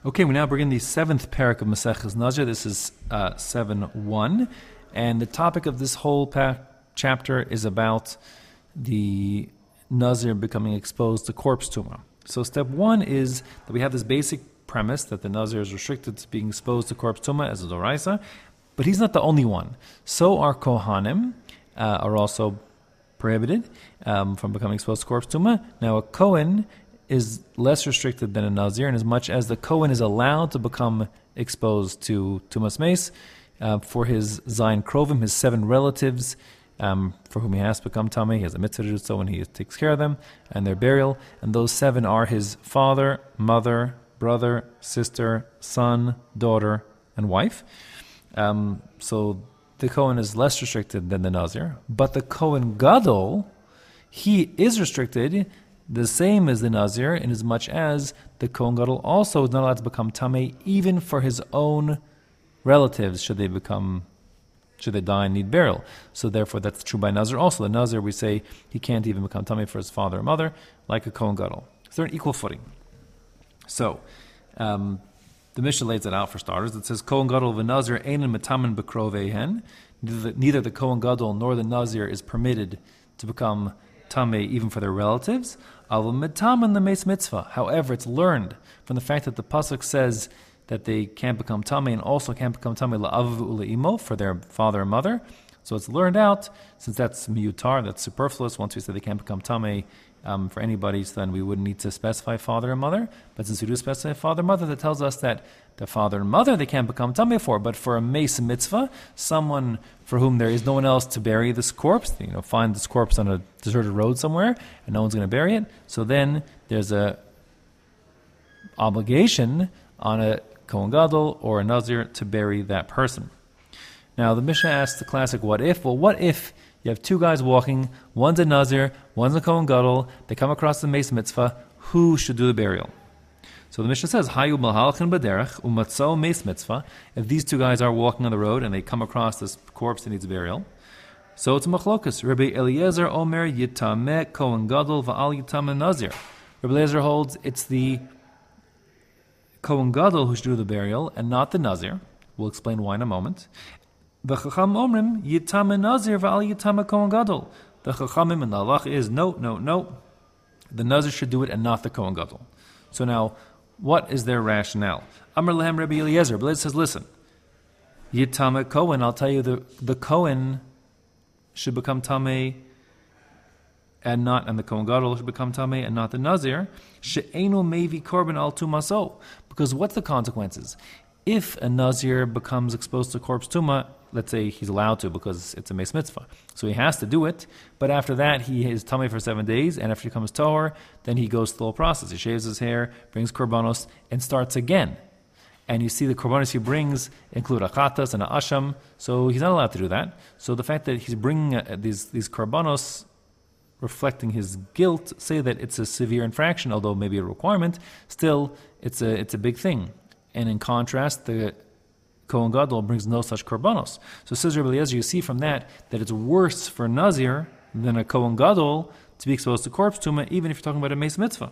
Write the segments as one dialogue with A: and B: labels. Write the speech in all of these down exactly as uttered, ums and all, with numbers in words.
A: Okay, we now begin the seventh parak of Maseches Nazir. This is uh, seven one, and the topic of this whole pa- chapter is about the Nazir becoming exposed to corpse tumah. So step one is that we have this basic premise that the Nazir is restricted to being exposed to corpse tumah as a doraisa, but he's not the only one. So our Kohanim uh, are also prohibited um, from becoming exposed to corpse tumah. Now a Kohen is less restricted than a Nazir, in as much as the Kohen is allowed to become exposed to Tumas Meis uh, for his Zayin Krovim, his seven relatives, um, for whom he has to become Tamei. He has a mitzvah to do so when he takes care of them, and their burial. And those seven are his father, mother, brother, sister, son, daughter, and wife. Um, so the Kohen is less restricted than the Nazir. But the Kohen Gadol, he is restricted the same as the Nazir, in as much as the Kohen Gadol also is not allowed to become Tamei, even for his own relatives, should they become, should they die and need burial. So therefore that's true by Nazir also. The Nazir, we say, he can't even become Tamei for his father or mother, like a Kohen Gadol. So they're an equal footing. So, um, the Mishnah lays it out for starters. It says, Kohen Gadol v'Nazir einen metamen b'kroveihen. Neither the Kohen Gadol nor the Nazir is permitted to become Tamei even for their relatives. However, it's learned from the fact that the pasuk says that they can't become Tamei and also can't become Tamei la'av u'le'imo for their father and mother. So it's learned out, since that's miyutar, that's superfluous. Once we say they can't become Tamei um, for anybody, so then we wouldn't need to specify father and mother. But since we do specify father and mother, that tells us that the father and mother they can't become Tamei for. But for a meis mitzvah, someone for whom there is no one else to bury this corpse, you know, find this corpse on a deserted road somewhere, and no one's going to bury it. So then there's a obligation on a Kohen Gadol or a Nazir to bury that person. Now the Mishnah asks the classic what if. Well, what if you have two guys walking, one's a Nazir, one's a Kohen Gadol, they come across the meis mitzvah, who should do the burial? So the Mishnah says, Hayu malhalchin b'derech umatzo meis mitzvah. If these two guys are walking on the road and they come across this corpse that needs burial, so it's a machlokas. Rabbi Eliezer Omer yitameh Kohen Gadol va'al yitameh Nazir. Rabbi Eliezer holds it's the Kohen Gadol who should do the burial and not the Nazir. We'll explain why in a moment. The Chacham Omrim yitameh Nazir va'al yitameh Kohen Gadol. The Chachamim and the halach is no, no, no. The Nazir should do it and not the Kohen Gadol. So now, what is their rationale? Amar lehem Rabbi Eliezer. Rabbi Eliezer says, listen, Yitameh Kohen, I'll tell you, the, the Kohen should become Tamei and not, and the Kohen Gadol should become Tamei and not the Nazir. She'enu mevi korban al tumaso. Because what's the consequences? If a Nazir becomes exposed to corpse tumah, let's say he's allowed to because it's a meis mitzvah, so he has to do it, but after that he is Tamei for seven days, and after he becomes Tahor, then he goes through the whole process. He shaves his hair, brings korbanos, and starts again. And you see the korbanos he brings include achatas and a asham, so he's not allowed to do that. So the fact that he's bringing uh, these, these korbanos reflecting his guilt, say that it's a severe infraction, although maybe a requirement, still it's a, it's a big thing. And in contrast, the Kohen Gadol brings no such korbanos. So says Rabbi Eliezer, you see from that that it's worse for Nazir than a Kohen Gadol to be exposed to corpse tumah, even if you're talking about a meis mitzvah.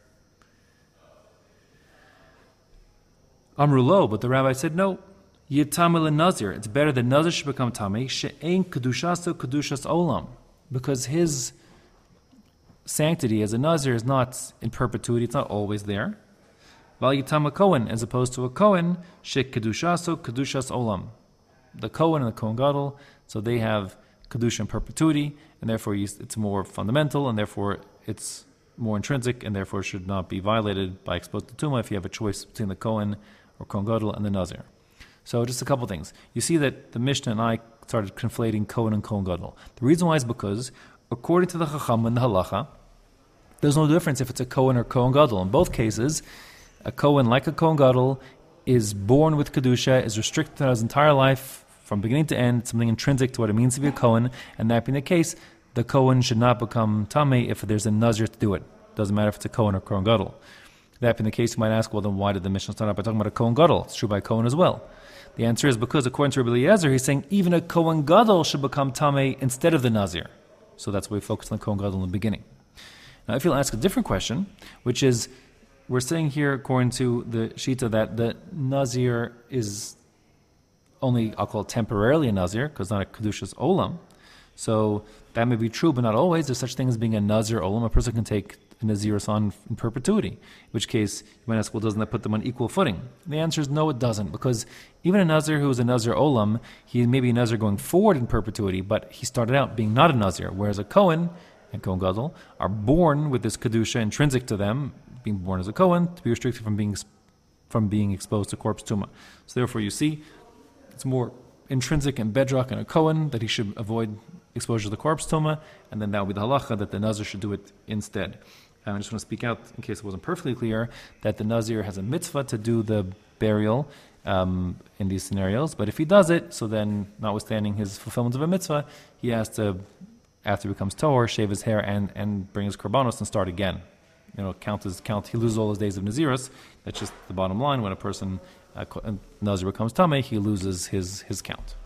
A: Amru lo, but the rabbi said no. Yitameh Nazir. It's better that Nazir should become Tamei. She'ein kedushaso kedushas olam, because his sanctity as a Nazir is not in perpetuity; it's not always there. Val Yitameh Kohen, as opposed to a Kohen, she kedushaso kedushas olam. The Kohen and the Kohen Gadol, so they have kedusha in perpetuity, and therefore it's more fundamental, and therefore it's more intrinsic, and therefore should not be violated by exposed to tumah if you have a choice between the Kohen or Kohen Gadol and the Nazir. So just a couple things. You see that the Mishnah and I started conflating Kohen and Kohen Gadol. The reason why is because, according to the Chacham and the Halacha, there's no difference if it's a Kohen or Kohen Gadol. In both cases, a Kohen, like a Kohen Gadol, is born with Kedusha, is restricted throughout his entire life, from beginning to end, something intrinsic to what it means to be a Kohen, and that being the case, the Kohen should not become Tamei if there's a Nazir to do it. Doesn't matter if it's a Kohen or Kohen Gadol. That being the case, you might ask, well then why did the Mishnah start out by talking about a Kohen Gadol? It's true by Kohen as well. The answer is because, according to Rabbi Eliezer, he's saying even a Kohen Gadol should become Tamei instead of the Nazir. So that's why we focused on the Kohen Gadol in the beginning. Now if you'll ask a different question, which is, we're saying here, according to the Shita, that the Nazir is only, I'll call it temporarily a Nazir, because not a Kedushas Olam. So that may be true, but not always. There's such thing as being a Nazir Olam. A person can take a Nazirus on in perpetuity, in which case, you might ask, well, doesn't that put them on equal footing? The answer is no, it doesn't, because even a Nazir who is a Nazir Olam, he may be a Nazir going forward in perpetuity, but he started out being not a Nazir, whereas a Kohen and Kohen Gadol are born with this Kedusha intrinsic to them, being born as a Kohen, to be restricted from being from being exposed to corpse tumah. So therefore, you see, it's more intrinsic and bedrock in a Kohen that he should avoid exposure to the corpse tumah, and then that would be the halacha that the Nazir should do it instead. And I just want to speak out, in case it wasn't perfectly clear, that the Nazir has a mitzvah to do the burial um, in these scenarios, but if he does it, so then, notwithstanding his fulfillment of a mitzvah, he has to, after he becomes Tohor, shave his hair and, and bring his korbanos and start again. You know, count his count. He loses all his days of Nazirus. That's just the bottom line. When a person, uh, Nazir becomes Tameh, he loses his, his count.